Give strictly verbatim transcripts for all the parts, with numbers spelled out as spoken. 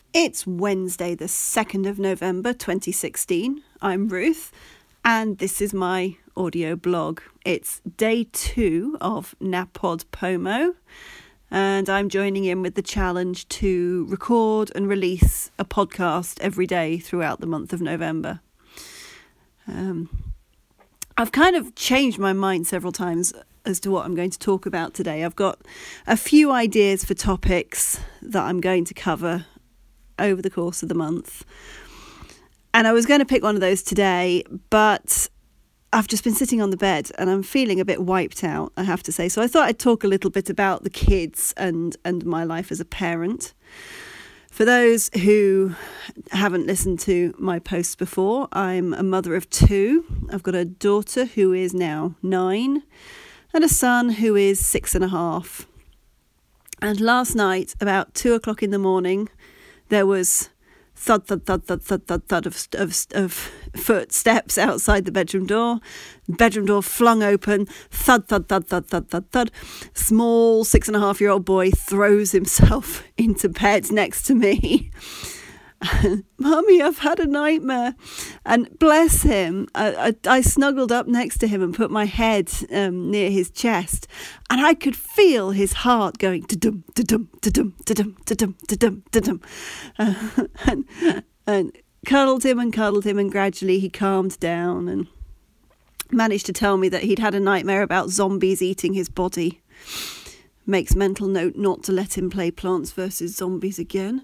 It's Wednesday, the second of November, twenty sixteen. I'm Ruth, and this is my audio blog. It's day two of NaPodPoMo, and I'm joining in with the challenge to record and release a podcast every day throughout the month of November. Um, I've kind of changed my mind several times as to what I'm going to talk about today. I've got a few ideas for topics that I'm going to cover over the course of the month, and I was going to pick one of those today, but I've just been sitting on the bed and I'm feeling a bit wiped out, I have to say. So I thought I'd talk a little bit about the kids and and my life as a parent. For those who haven't listened to my posts before, I'm a mother of two. I've got a daughter who is now nine and a son who is six and a half. And last night, about two o'clock in the morning, there was thud, thud, thud, thud, thud, thud, thud of, of, of footsteps outside the bedroom door. Bedroom door flung open. Thud, thud, thud, thud, thud, thud, thud. Small six and a half year old boy throws himself into bed next to me. Mummy, I've had a nightmare. And bless him, I, I, I snuggled up next to him and put my head um, near his chest, and I could feel his heart going da-dum, da-dum, da-dum, da-dum, da-dum, da-dum, da-dum. Uh, and, and cuddled him and cuddled him, and gradually he calmed down and managed to tell me that he'd had a nightmare about zombies eating his body. Makes mental note not to let him play Plants versus Zombies again.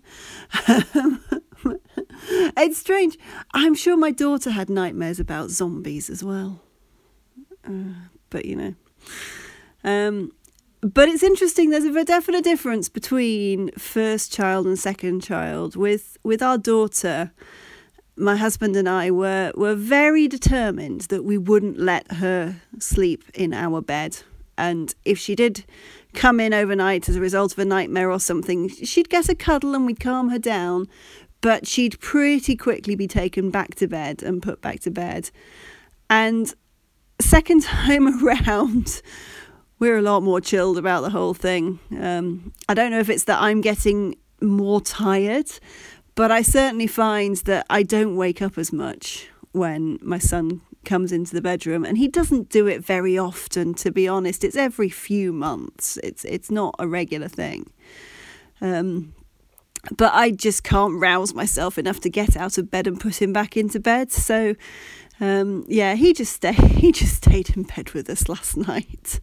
It's strange. I'm sure my daughter had nightmares about zombies as well. Uh, but, you know. Um, but it's interesting. There's a definite difference between first child and second child. With with our daughter, my husband and I were, were very determined that we wouldn't let her sleep in our bed. And if she did come in overnight as a result of a nightmare or something, she'd get a cuddle and we'd calm her down, but she'd pretty quickly be taken back to bed and put back to bed. And second time around, we're a lot more chilled about the whole thing. Um, I don't know if it's that I'm getting more tired, but I certainly find that I don't wake up as much when my son comes into the bedroom, and he doesn't do it very often, to be honest. It's every few months. It's it's not a regular thing. Um, but I just can't rouse myself enough to get out of bed and put him back into bed. So um, yeah, he just stayed. He just stayed in bed with us last night.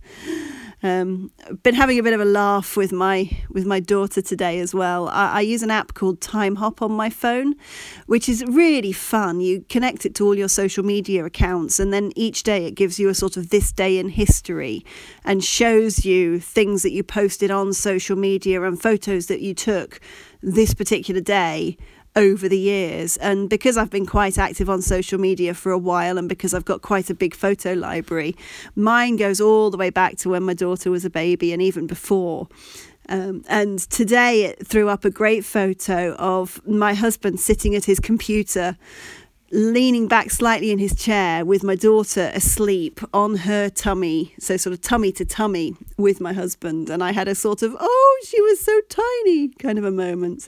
Um, been having a bit of a laugh with my with my daughter today as well. I, I use an app called Timehop on my phone, which is really fun. You connect it to all your social media accounts, and then each day it gives you a sort of this day in history and shows you things that you posted on social media and photos that you took this particular day over the years. And because I've been quite active on social media for a while, and because I've got quite a big photo library, mine goes all the way back to when my daughter was a baby and even before. Um, and today it threw up a great photo of my husband sitting at his computer, leaning back slightly in his chair with my daughter asleep on her tummy, so sort of tummy to tummy with my husband. And I had a sort of, oh, she was so tiny kind of a moment.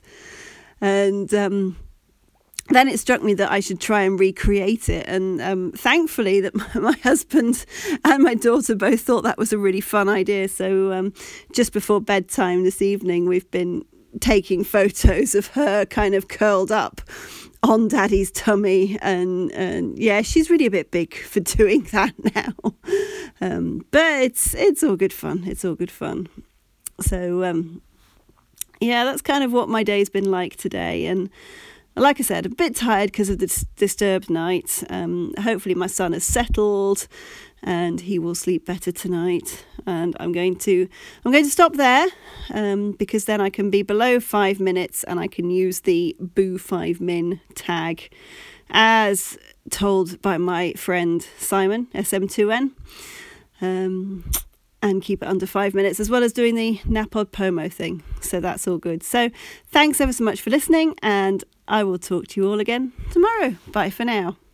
And um, then it struck me that I should try and recreate it. And um, thankfully that my, my husband and my daughter both thought that was a really fun idea. So um, just before bedtime this evening, we've been taking photos of her kind of curled up on Daddy's tummy. And, and yeah, she's really a bit big for doing that now. Um, but it's, it's all good fun. It's all good fun. So, um, yeah, that's kind of what my day's been like today. And like I said, a bit tired because of this disturbed night. Um, hopefully my son has settled and he will sleep better tonight. And I'm going to I'm going to stop there um, because then I can be below five minutes and I can use the boo five min tag as told by my friend Simon, S M two N. Um and keep it under five minutes, as well as doing the NaPodPoMo thing. So that's all good. So thanks ever so much for listening, and I will talk to you all again tomorrow. Bye for now.